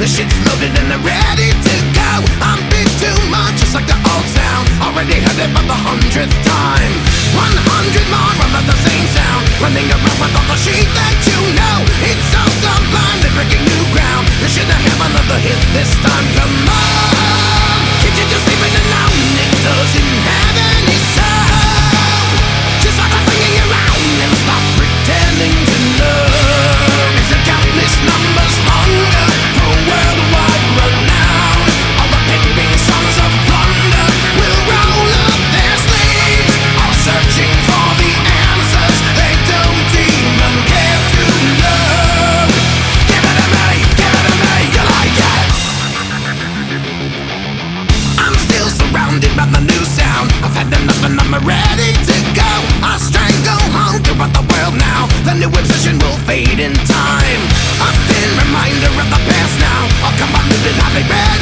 The shit's loaded and they're ready to go. I'm big too much, just like the old sound. Already heard it for the 100th time. 100 more of the same sound, running around with all the sheep that you know. It's so sublime, they're breaking new ground. You should have another hit this time, come on. Can't you just leave it alone? It doesn't have any sound. Just stop flinging around and stop pretending to know. It's a countless numbers longer for worldwide renown. All the pimping sons of plunder will roll up their sleeves, all searching for the answers they don't even care to know. Give it to me, you like it. I'm still surrounded by the new sound. I've had enough and I'm ready to go. I'll stranglehold throughout the world now. The new obsession will fade in time. A thin reminder of the past now. I'll come on, live and I'll be ready.